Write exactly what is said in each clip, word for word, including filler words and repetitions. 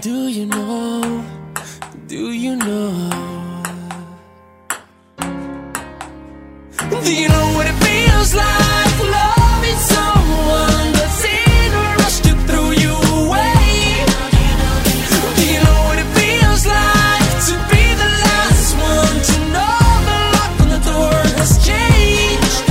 Do you know, do you know, do you know what it feels like loving someone that's in a rush to throw you away? Do you know what it feels like to be the last one to know the lock on the door has changed?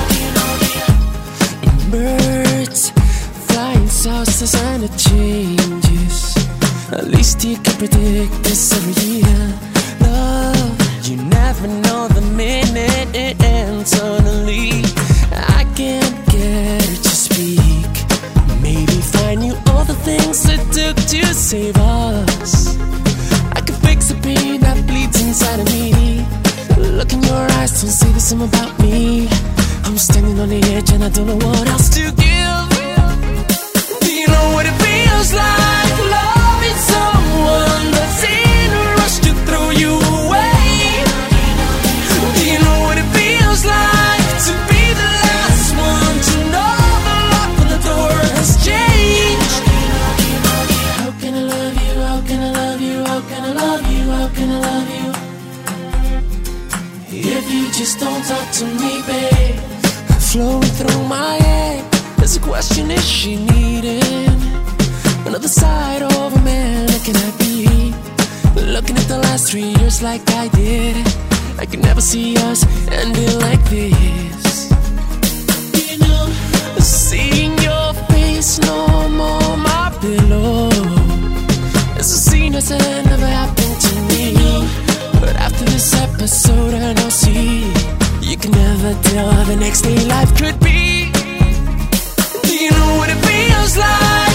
Birds flying south to sun it changes. At least you can predict this every year. Love, you never know the minute it ends. Suddenly, I can't get her to speak. Maybe find you all the things it took to save us. I could fix the pain that bleeds inside of me. Look in your eyes, don't say the same about me. I'm standing on the edge and I don't know what else to give. Do you know what it feels like loving someone that's in a rush to throw you away? Do you know what it feels like to be the last one to know the lock on the door has changed? How can I love you, how can I love you, how can I love you, how can I love you if you just don't talk to me, babe? Flowing through my head, there's a question, is she needing another side of a man? Can I be looking at the last three years like I did? I could never see us ending like this. You know, seeing your face no more my pillow. It's a scene that's never happened to me. But after this episode I know, see, you can never tell how the next day life could be. Do you know what it feels like